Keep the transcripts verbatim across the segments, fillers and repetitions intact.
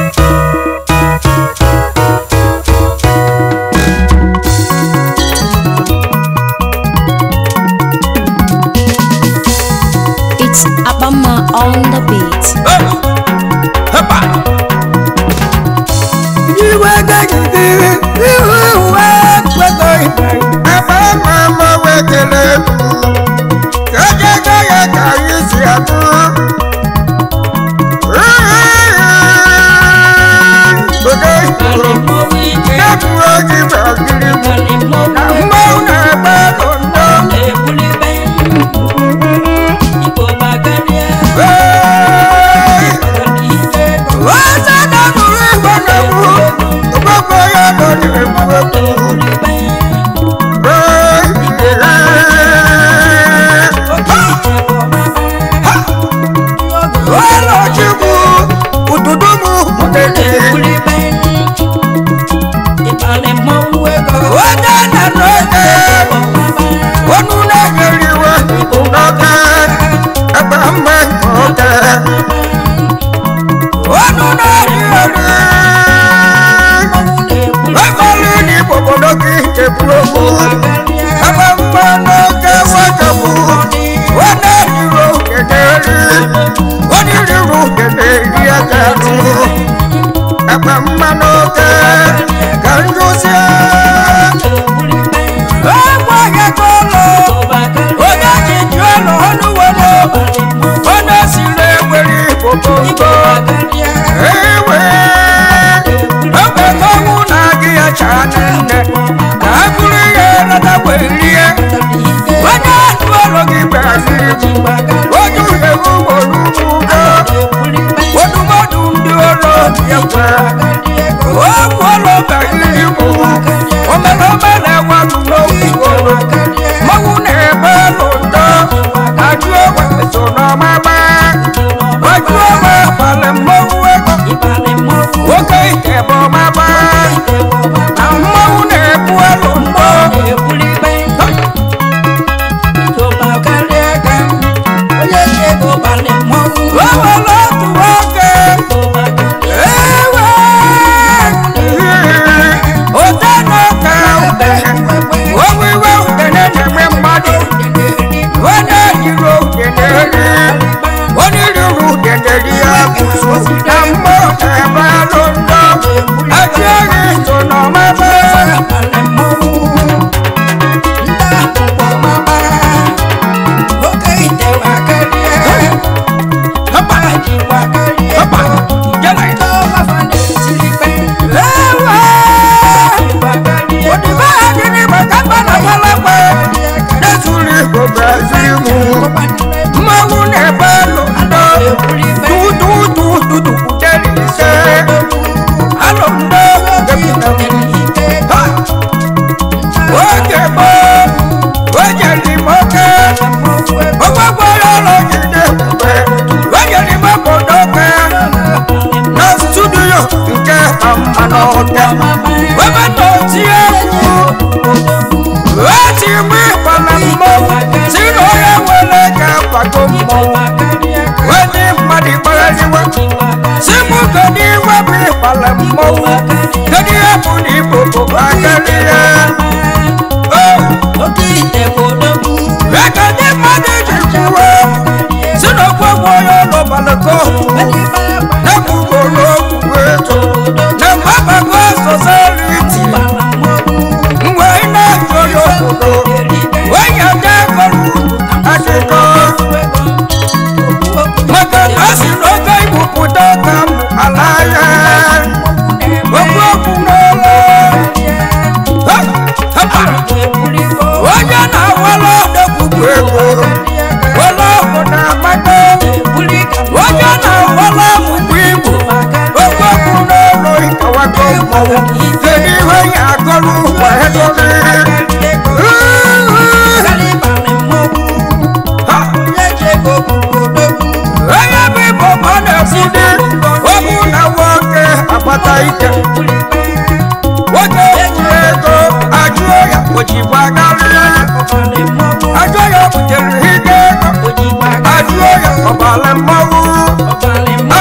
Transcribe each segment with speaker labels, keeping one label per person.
Speaker 1: It's Abama on the beat.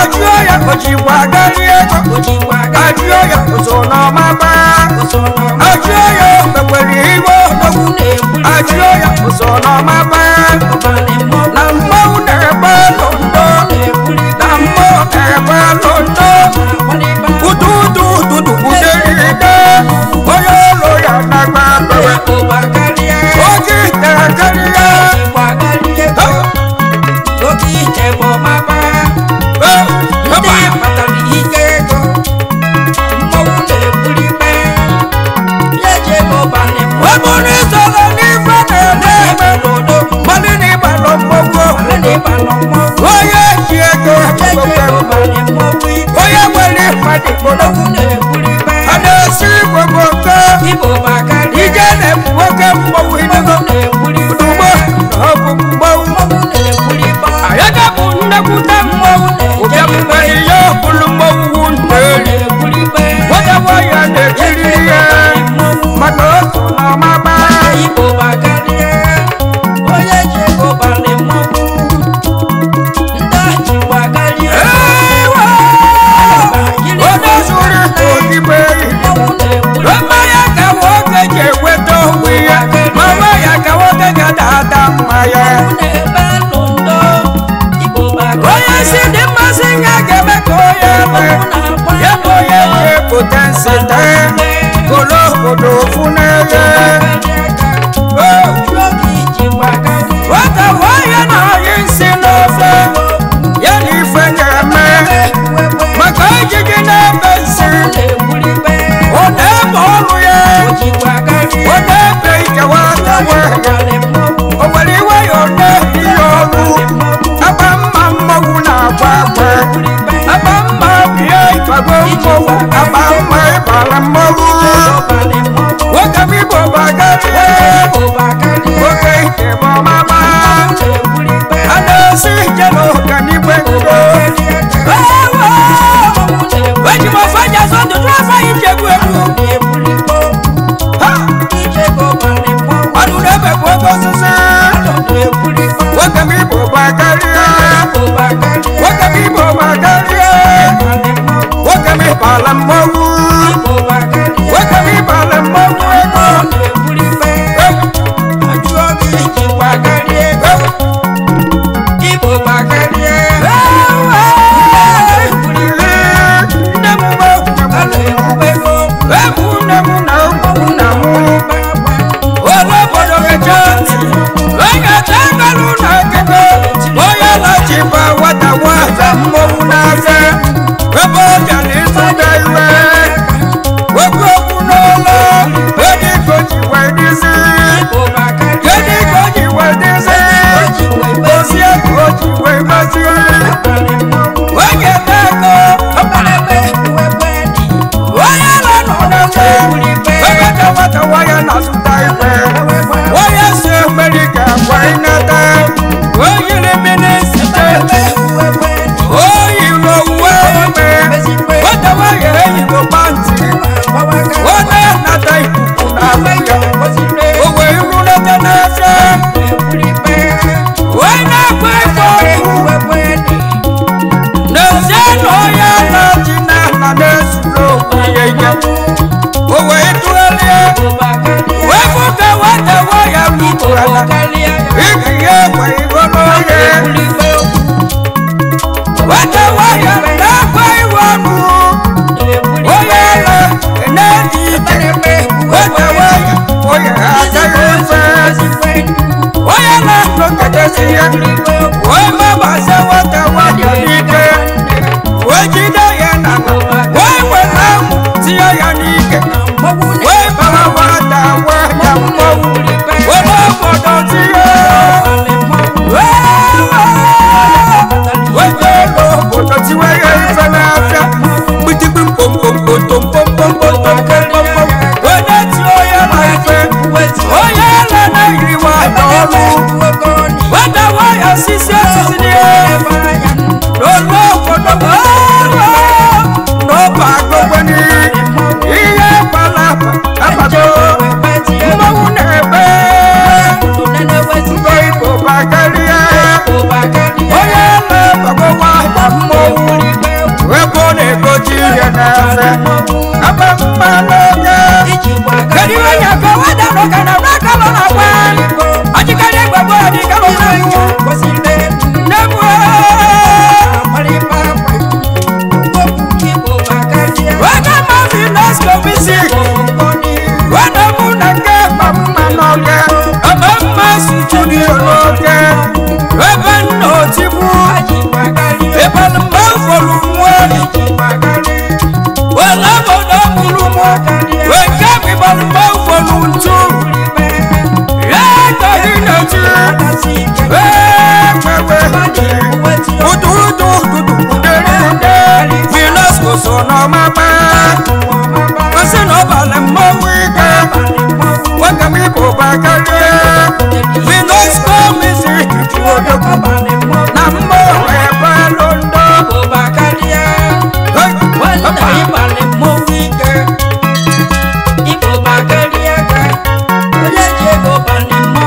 Speaker 2: Ajioya Ojiwagaria Ajioya Usono Mama Ajioya Bekweliwo Ajioya Usono Mama Nambo Neba Londo Nambo Neba Londo Ududu Dudu Uderide Oyolo ya Nagba Oji Terakaria Oji Tebo Mama Oh, you eze abamba n'oge kedu onye ka wada n'oge na raka nọ na gwa ọjịkarị gbagbo dị ka ọ na-egbu wada mafi nasco bisi wada mụ na nke mama n'oge abamba studio n'oge ebe nnotibu ebe mma fọrọ nwa wala bodo mulumo weka mi balmo fonu ntu ya to dinati we we udu udu udu dere dere finas ko sono mama wase no balmo wika waka mi bo bakare finas ko misi tuodo na mo e balondo bo bakaria wala ibale mo wike ibo bakaria ka oye je go bale mo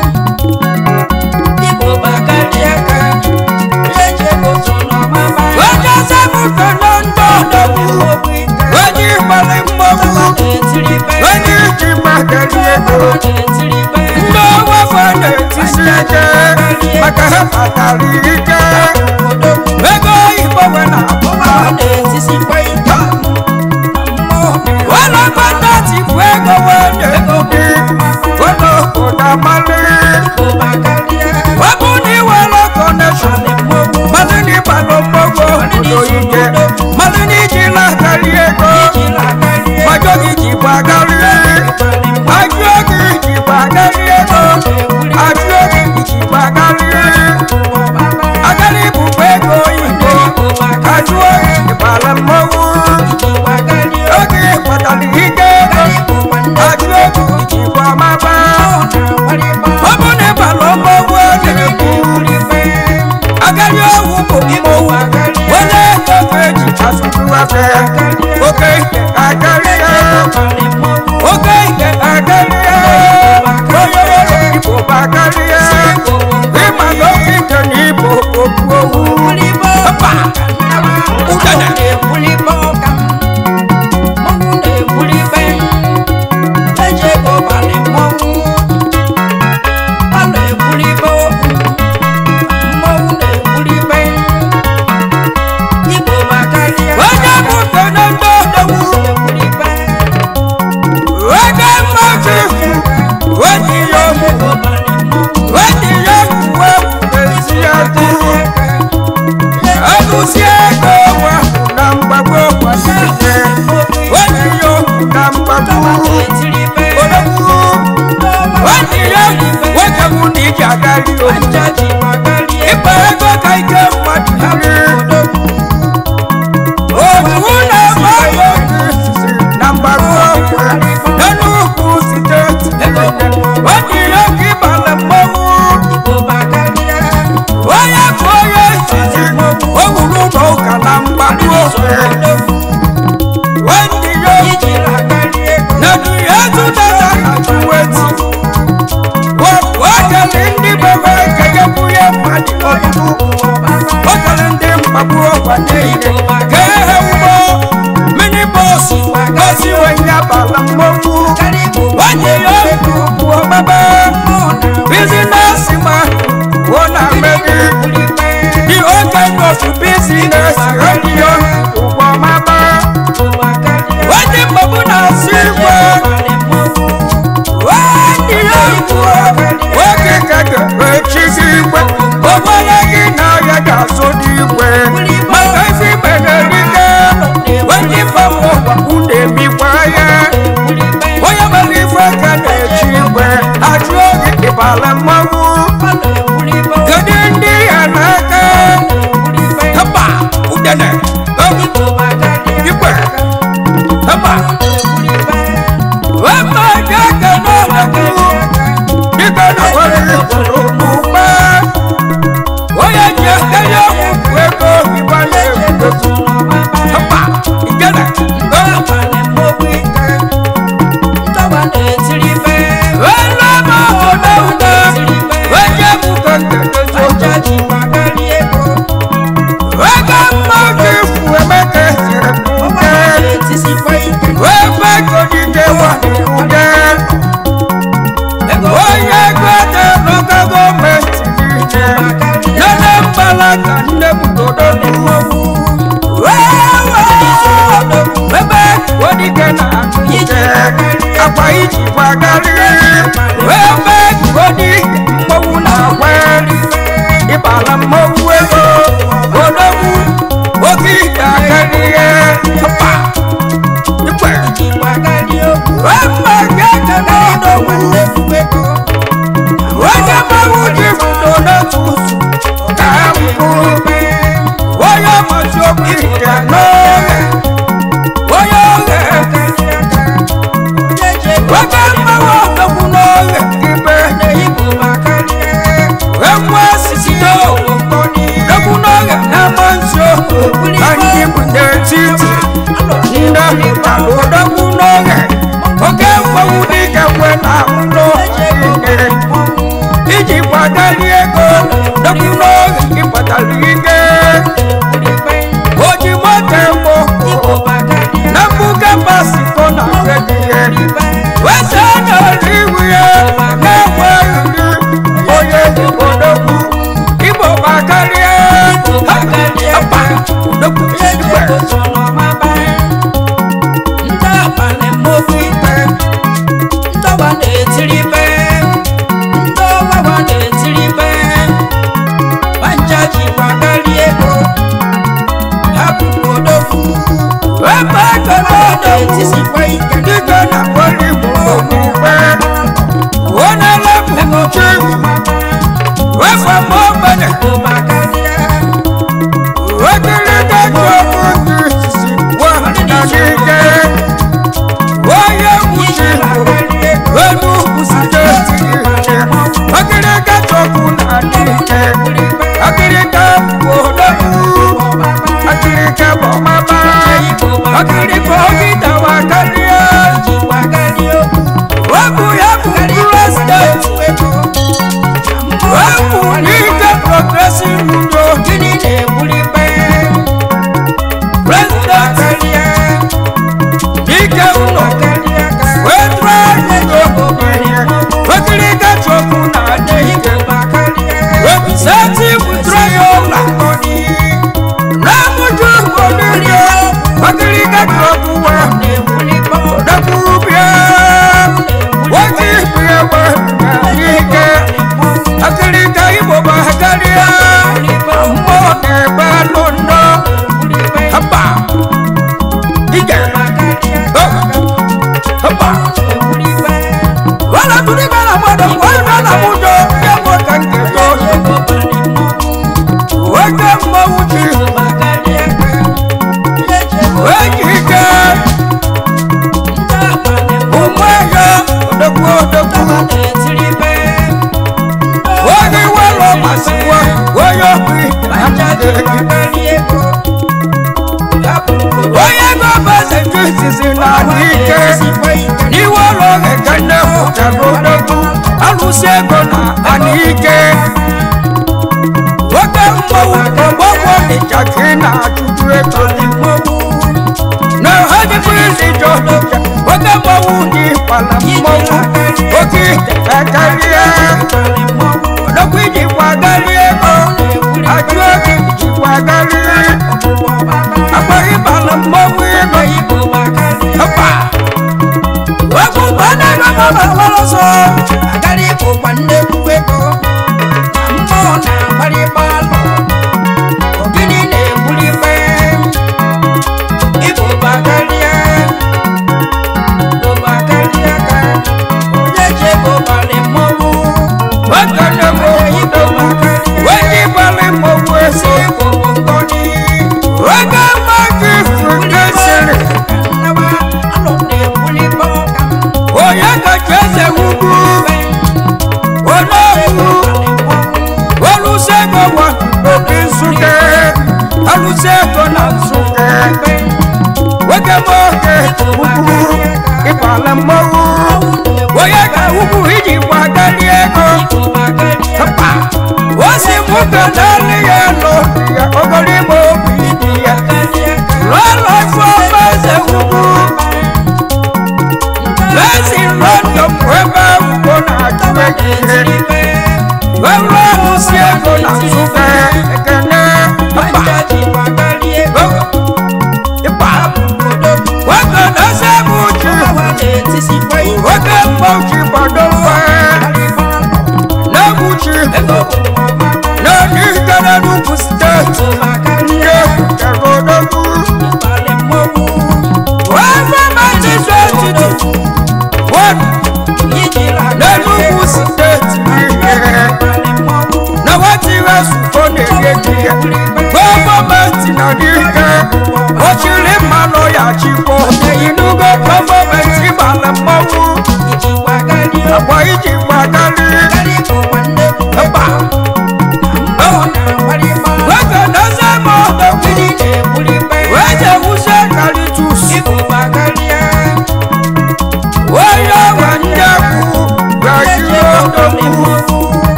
Speaker 2: ibo bakaria ka oye je go sono mama oje se mo konondo do mo wike oje bale mo oje ti bakaria ko ndo wa fane ti seje maka fatari ike ego ibo wena wala banda ti fuego wende kobi wala koda male wabuni wala connection malini balo mogo do ije malini jila kaliego majogi jiba kaliego majogi jiba kaliego ajogi jiba kaliego agari bubego inde ajogi bala mogo oge patali ike ajogi jiba maba obune balo mogo nebu agari owu mo wole kopeji asuduwafe oge agari oge agari oyoyo ibo bagari ima lokite ni ibo owu papa udana Udene Wala kande budodo mwobu Wewe Bebe Wadi kena ije Akwa iji wagari Webe Wadi mwobu na wali Ibala mwobu ego Odobu Oki kakariye Hapa Ipe Wema keke na odobu Wege mwobu jifudo na tusu Oya masoki kanoge Oya Waka mawa kabunoge Kipe Wemwa sisido Kabunoge na manso Kanyi bunde titi Nda mutalo da bunoge Oge mawudi kawe na uno Iji wakali ego Da bunoge Ipatalike Oji motembo Nambuka basi kona redie Wesana riwiye Newe Oye odobu Ibo bakalie Apa Odobu Ibe Ndabane mofipe Ndabane tiripe Ndabane tiripe Wanjaji bakalie Wepa kono tisi kwai Ndika na kwali mwomuwe Wona lepu mwochi Wefa mwobane Wekilika chokundi Sisi wananike Waya mwichi Wenu usijeti Wekilika chokunanike Akilika mwodobu Akilika bomaba Akilika okita wakalia Wabu yabu president Wabu nika progressive mjo Kinine bulipe President Nika uno Wetra mjo Wakilika chokuna nike Representative Trayola Ramuju Wonirio Wakilika chokuwa Dakubia Wakibia Wakilika Akilika ibo bahagalia Mwone balondo Hapa Ige Hapa Wala tulibala mwado Wala mujo Yamo kankeyo Waka mawuji Wekike Umwega Odoku odoku Wagi walo masiwa Woyo kwi Woyego base justice na nike Ni walo ngekane Mutalo odoku Alusego na anike Waka mwawu Mwawu ni chakina Tutue toli mwawu Na hadi mwili joja Waka mwawu ni pala mwawu Oki tekalia Odokwiji wagalie Ajueki wagalie Apa ibala mwawu Apa Waku bana kama waloso Agari kukwande kuweko Mbona maribalo Ogini ne bulipe Ibu bagalia Ibu bagalia ka Ojeje bobale mobu Wakane mobu dobu Weji bale mobu esi Wongoni Waka maki fukesiri Nawa alone bulipo Oyaka chese hubu Wonobu Walusego wa Obisuke Alusego na suke Weke moke Ubu Ibala mobu Woyaka ubu hiji wakaliego Hapa Wasi muka nani ya no Ya ogoli mobi ya Lolo fomase ubu Lesi rondo mweba Ukona kiweke Wala musiego na suke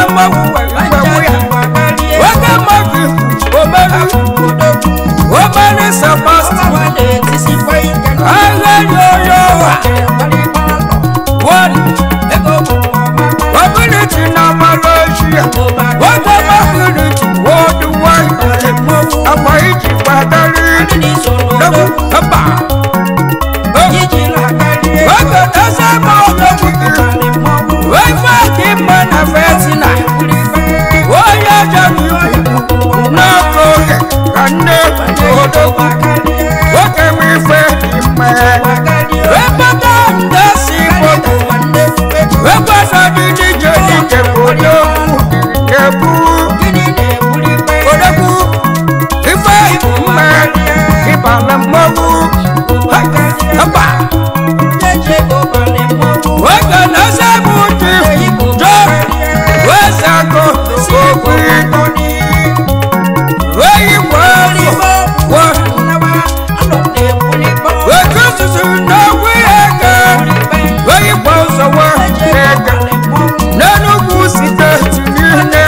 Speaker 2: mmanwụ wegwe ya nwoke mmadụ omeri omeri Sebastian agha yoyo one mobility na Malaysia nwoke mobility worldwide akwa iji gbadari n'egwu mba nwoke na-ese ma ọdọgwu wefe dị mma na vetina onye jere n'afọ oge ka nne odogwu nwoke m ife dị mma wepụta ndị si moto wekwasa dị n'ije n'ike odogwu ebu odogwu ife dị mma ịbala mmọnwụ mba nwoke na-ese m uche jo wezago okwu weyi kwafọ wetu susu n'ogwu ego weyi kwa ụzọwa ego n'enugwu steeti niile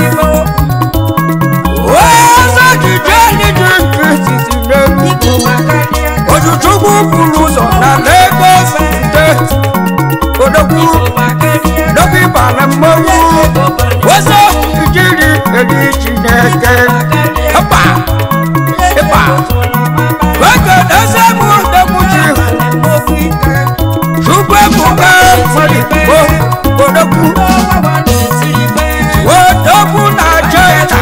Speaker 2: ọzọ jije n'ije nke sisi n'enugwu ojuchukwu buru ụzọ na Lagos steeti odogwu dọkị bara mmọnwụ ọzọ ijiri edi Chineke ịpa ịpa nwoke na-ese m odogwuji chukwu ebuka mmadụ odogwu odogwu na China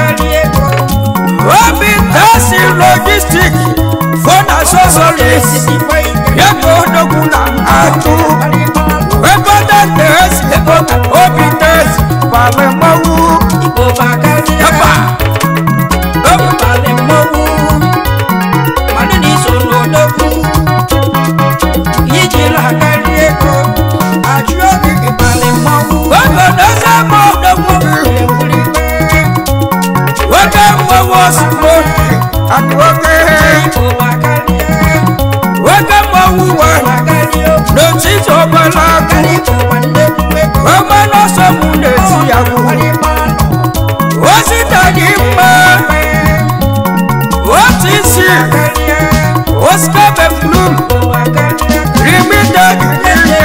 Speaker 2: obi tasi logistik fona sosolis yego odogwu na atụ wekọta tesi obi tesi bara mmọnwụ ịpa wake mmanwụ wa n'otiti ọgbala akụ ọgbala ọsọmụ na-esi ya bụ osita dị mma otisi Oscar Beflum limited ihe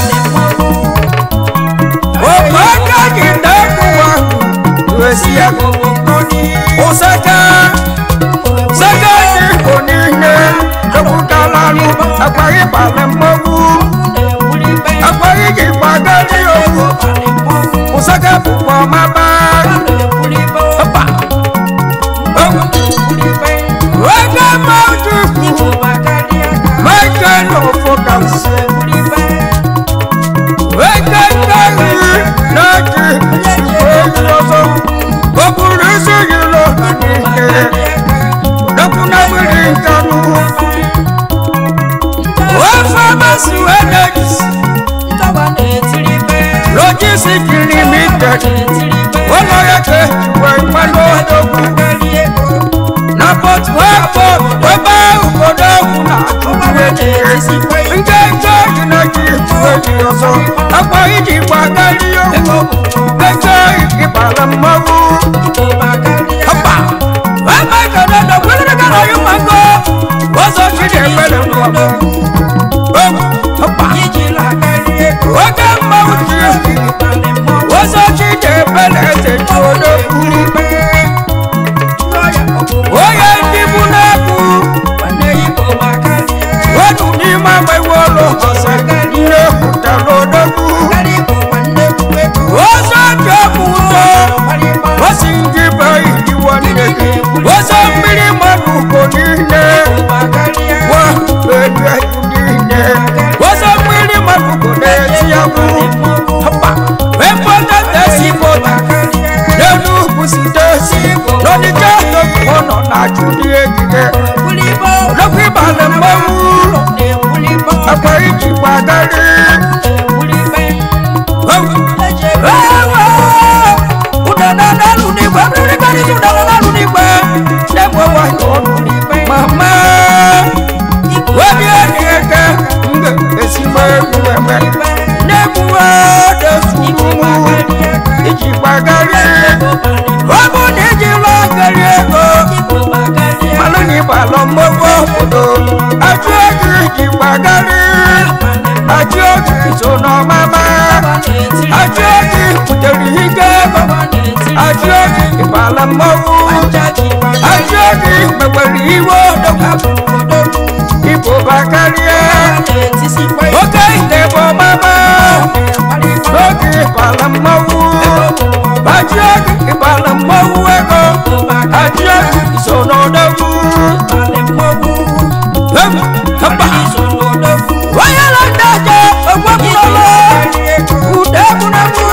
Speaker 2: ọgbaka dị n'akwụwa esi ya ụsaka saka dị bụ niile ekwukalalụ akwaghị bara mmọnwụ akwaghị gị gbagadi owu ụsaka bụkwa ọmaba ọpa oge mmadụ Michael Ofokams oge ntaghị na-achị oyi ọzọ o buru isi gị lọ n'ike dọkwụna mmiri nkanụ pharmacy energies logistic limited ụlọ ya ka ejiwe mmanụ odogwu na Port Harcourt ebe obodo ahụ na-achụpụ nke nke dị na ji eji ọzọ akwa iji gbagari okwu nke ịbara mmanwụ ọpa ebe kada na kwere gara ya mmango ọzọ chiri ebere mmanwụ ọpa oge mmanwụ ji ọzọ chiri ebere eze ji odogwu onye ndị bụ na-ekwu otu n'ime agbanwe ụlọ ọzọ ihe pụtara odogwu ọzọ ji ọkụ ụzọ osi ndị be idiwo nne gị ọzọ mmiri mmadụ ugo niile wa ebe niile ọzọ mmiri mmadụ ugo na-eti ya bụ ọpa wepụtatesi bọta n'enugwu sitesi n'ọdịka ọ nọ na-achụ ndị egide n'okwu ịbala mmanwụ akwa iji gbagari ụdana n'alụ n'igwe mmirikarịsị ụdana n'alụ n'igwe na-enwe nwanyị ọnụ mama webi enyi eke mgbe esigbo egwu eme na-egbuwe desu iji gba bagari obu ni jilo gari ego malani balo mowo odo ajoji ji bagari ajoji sono mama ajoji kuteri higaba ajoji bala mowo ajoji mewari wodo ibo bagari okay nebo mama oke bala mowo ajoji bala mowo ego ajoji sono dogu kamba waya la daje ogbo kulolo ude kunamu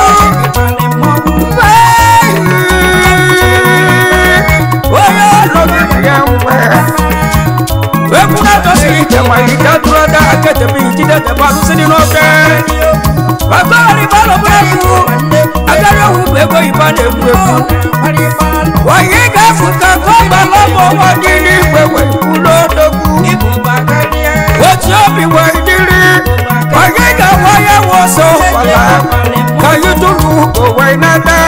Speaker 2: waya lo yawe we kuna to si je wa ida dura da akete bi jide te balu sini no ke bagari balo braku agara hu bego ibane bueku waya ga fuka ko balo mo wadini wewe kulo dogu what's up in what diri waya ga waya wo so fala kayu turu ko wai na da